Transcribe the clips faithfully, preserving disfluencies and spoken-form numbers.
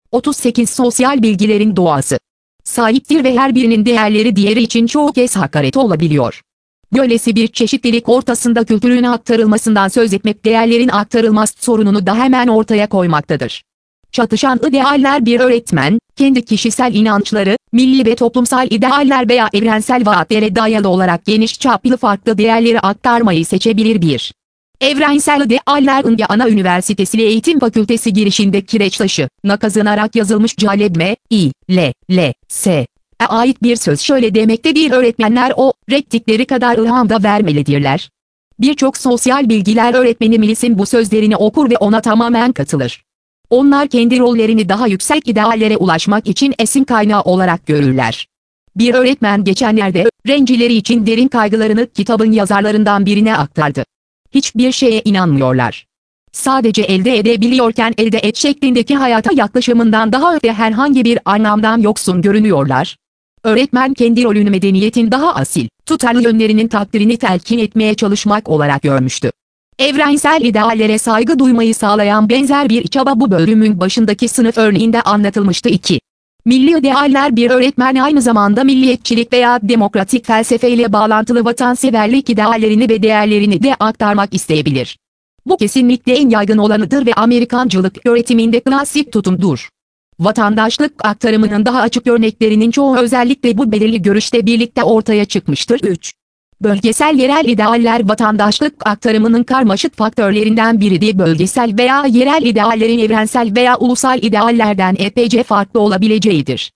otuz sekiz Sosyal bilgilerin doğası sahiptir ve her birinin değerleri diğeri için çoğu kez hakaret olabiliyor. Böylesi bir çeşitlilik ortasında kültürün aktarılmasından söz etmek değerlerin aktarılmaz sorununu da hemen ortaya koymaktadır. Çatışan idealler bir öğretmen, kendi kişisel inançları, milli ve toplumsal idealler veya evrensel vaatlere dayalı olarak geniş çaplı farklı değerleri aktarmayı seçebilir. bir. Evrensel idealler Indiana Üniversitesi Eğitim Fakültesi girişinde kireç taşı, na kazınarak yazılmış Caleb I. L. L. S. E ait bir söz şöyle demektedir: öğretmenler o, reddikleri kadar ilham da vermelidirler. Birçok sosyal bilgiler öğretmeni Mills'in bu sözlerini okur ve ona tamamen katılır. Onlar kendi rollerini daha yüksek ideallere ulaşmak için esin kaynağı olarak görürler. Bir öğretmen geçenlerde öğrencileri için derin kaygılarını kitabın yazarlarından birine aktardı. Hiçbir şeye inanmıyorlar. Sadece elde edebiliyorken elde et şeklindeki hayata yaklaşımından daha öte herhangi bir anlamdan yoksun görünüyorlar. Öğretmen kendi rolünü medeniyetin daha asil, tutarlı yönlerinin takdirini telkin etmeye çalışmak olarak görmüştü. Evrensel ideallere saygı duymayı sağlayan benzer bir çaba bu bölümün başındaki sınıf örneğinde anlatılmıştı. iki. Milli idealler bir öğretmen aynı zamanda milliyetçilik veya demokratik felsefeyle bağlantılı vatanseverlik ideallerini ve değerlerini de aktarmak isteyebilir. Bu kesinlikle en yaygın olanıdır ve Amerikancılık öğretiminde klasik tutumdur. Vatandaşlık aktarımının daha açık örneklerinin çoğu özellikle bu belirli görüşte birlikte ortaya çıkmıştır. üç. Bölgesel yerel idealler vatandaşlık aktarımının karmaşık faktörlerinden biridir. Bölgesel veya yerel ideallerin evrensel veya ulusal ideallerden epeyce farklı olabileceğidir.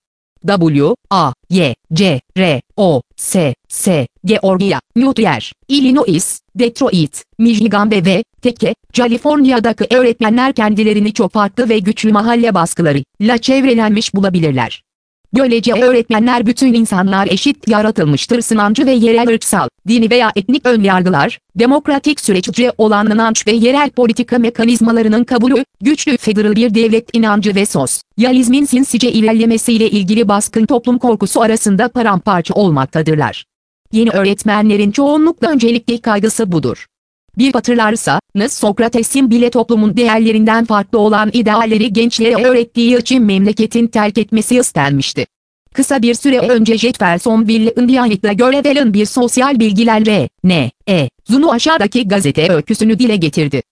W, A, Y, C, R, O, S, S, Georgia, New York, Illinois, Detroit, Michigan ve V, Teke, California'daki öğretmenler kendilerini çok farklı ve güçlü mahalle baskılarıyla çevrelenmiş bulabilirler. Böylece öğretmenler bütün insanlar eşit yaratılmıştır. Sınancı ve yerel ırksal, dini veya etnik önyargılar, demokratik süreçce olan inanç ve yerel politika mekanizmalarının kabulü, güçlü federal bir devlet inancı ve sosyalizmin sinsice ilerlemesiyle ilgili baskın toplum korkusu arasında paramparça olmaktadırlar. Yeni öğretmenlerin çoğunlukla öncelikli kaygısı budur. Bir hatırlarsa, Sokrates'in bile toplumun değerlerinden farklı olan idealleri gençlere öğrettiği için memleketin terk etmesi istenmişti. Kısa bir süre önce Jeffersonville, Indiana'da görev alan bir sosyal bilgiler R. N. E. Zunu aşağıdaki gazete öyküsünü dile getirdi.